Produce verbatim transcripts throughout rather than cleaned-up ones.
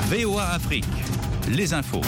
V O A Afrique, les infos.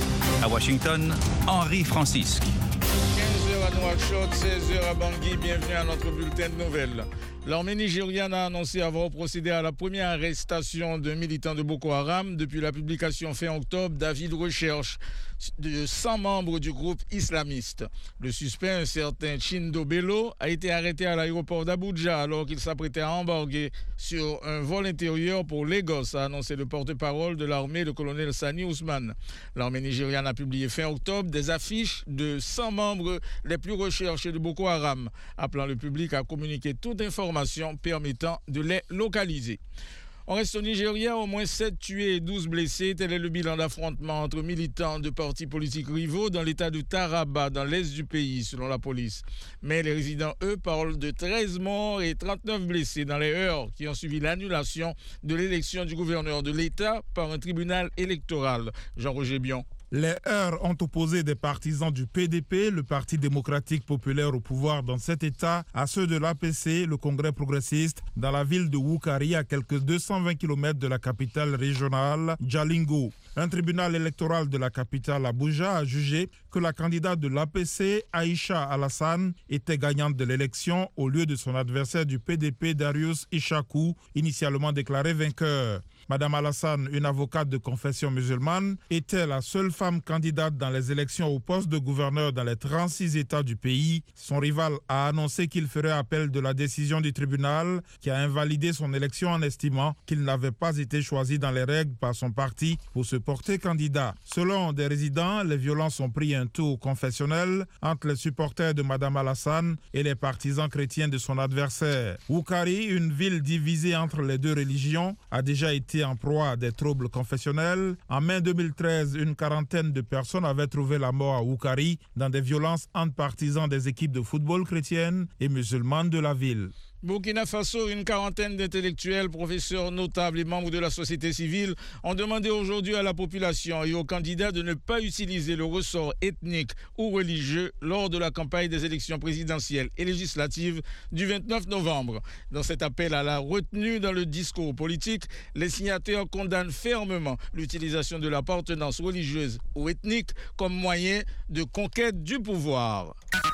À Washington, Henri Francisque. quinze heures à Nouakchott, seize heures à Bangui, bienvenue à notre bulletin de nouvelles. L'armée nigériane a annoncé avoir procédé à la première arrestation d'un militant de Boko Haram depuis la publication fin octobre d'avis de recherche de cent membres du groupe islamiste. Le suspect, un certain Chindo Bello, a été arrêté à l'aéroport d'Abuja alors qu'il s'apprêtait à embarquer sur un vol intérieur pour Lagos, a annoncé le porte-parole de l'armée, le colonel Sani Ousmane. L'armée nigériane a publié fin octobre des affiches de cent membres les plus recherchés de Boko Haram, appelant le public à communiquer toute information permettant de les localiser. On reste au Nigeria, au moins sept tués et douze blessés. Tel est le bilan d'affrontements entre militants de partis politiques rivaux dans l'état de Taraba, dans l'est du pays, selon la police. Mais les résidents, eux, parlent de treize morts et trente-neuf blessés dans les heures qui ont suivi l'annulation de l'élection du gouverneur de l'État par un tribunal électoral. Jean-Roger Bion. Les heurts ont opposé des partisans du P D P, le Parti démocratique populaire au pouvoir dans cet État, à ceux de l'A P C, le Congrès progressiste, dans la ville de Wukari, à quelques deux cent vingt kilomètres de la capitale régionale, Jalingo. Un tribunal électoral de la capitale Abuja a jugé que la candidate de l'A P C, Aïcha Alassane, était gagnante de l'élection au lieu de son adversaire du P D P, Darius Ishaku, initialement déclaré vainqueur. Madame Alassane, une avocate de confession musulmane, était la seule femme candidate dans les élections au poste de gouverneur dans les trente-six États du pays. Son rival a annoncé qu'il ferait appel de la décision du tribunal qui a invalidé son élection en estimant qu'il n'avait pas été choisi dans les règles par son parti pour se porter candidat. Selon des résidents, les violences ont pris un tour confessionnel entre les supporters de Madame Alassane et les partisans chrétiens de son adversaire. Wukari, une ville divisée entre les deux religions, a déjà été en proie à des troubles confessionnels. En mai deux mille treize, une quarantaine de personnes avaient trouvé la mort à Wukari dans des violences entre partisans des équipes de football chrétiennes et musulmanes de la ville. Burkina Faso, une quarantaine d'intellectuels, professeurs notables et membres de la société civile ont demandé aujourd'hui à la population et aux candidats de ne pas utiliser le ressort ethnique ou religieux lors de la campagne des élections présidentielles et législatives du vingt-neuf novembre. Dans cet appel à la retenue dans le discours politique, les signataires condamnent fermement l'utilisation de l'appartenance religieuse ou ethnique comme moyen de conquête du pouvoir.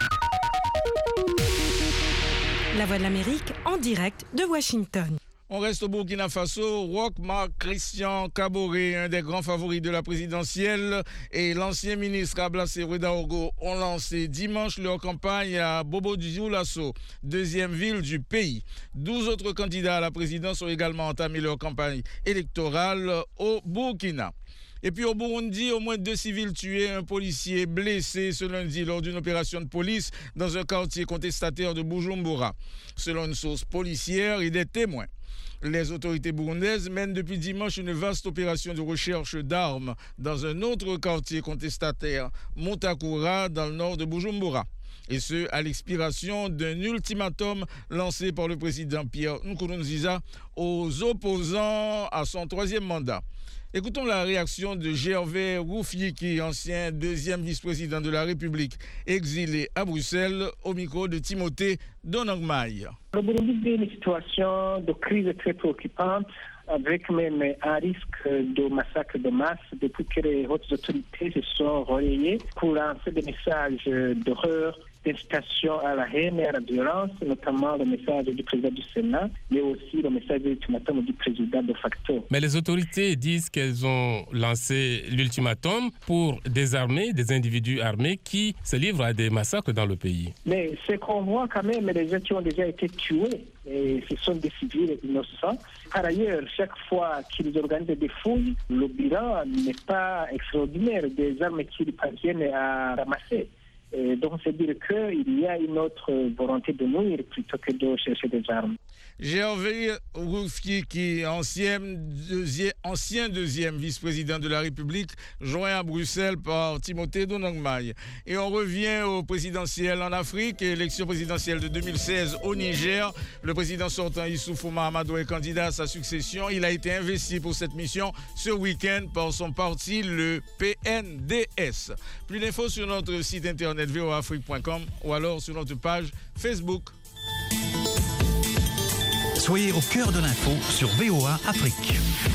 La Voix de l'Amérique en direct de Washington. On reste au Burkina Faso. Roch Marc Christian Kaboré, un des grands favoris de la présidentielle, et l'ancien ministre Ablassé Ouedraogo ont lancé dimanche leur campagne à Bobo-Dioulasso, deuxième ville du pays. douze autres candidats à la présidence ont également entamé leur campagne électorale au Burkina. Et puis au Burundi, au moins deux civils tués, un policier blessé ce lundi lors d'une opération de police dans un quartier contestataire de Bujumbura. Selon une source policière et des témoins, les autorités burundaises mènent depuis dimanche une vaste opération de recherche d'armes dans un autre quartier contestataire, Montakura, dans le nord de Bujumbura. Et ce, à l'expiration d'un ultimatum lancé par le président Pierre Nkurunziza aux opposants à son troisième mandat. Écoutons la réaction de Gervais Rufyiki, ancien deuxième vice-président de la République, exilé à Bruxelles, au micro de Timothée Donangmaï. Le Burundi vit une situation de crise très préoccupante, avec même un risque de massacre de masse depuis que les hautes autorités se sont relayées pour lancer des messages d'horreur, d'incitation à la haine et à la violence, notamment le message du président du Sénat, mais aussi le message de l'ultimatum du président de facto. Mais les autorités disent qu'elles ont lancé l'ultimatum pour désarmer des individus armés qui se livrent à des massacres dans le pays. Mais ce qu'on voit quand même, les gens qui ont déjà été tués, et ce sont des civils innocents. Par ailleurs, chaque fois qu'ils organisent des fouilles, le bilan n'est pas extraordinaire des armes qu'ils parviennent à ramasser. Et donc, c'est dire qu'il y a une autre volonté de nuire plutôt que de chercher des armes. Gervais Rufyiki, ancien deuxième, ancien deuxième vice-président de la République, joint à Bruxelles par Timothée Donangmaï. Et on revient au présidentiel en Afrique, élection présidentielle de deux mille seize au Niger. Le président sortant Issoufou Mahamadou est candidat à sa succession. Il a été investi pour cette mission ce week-end par son parti, le P N D S. Plus d'infos sur notre site internet v o a afrique point com ou alors sur notre page Facebook. Soyez au cœur de l'info sur V O A Afrique.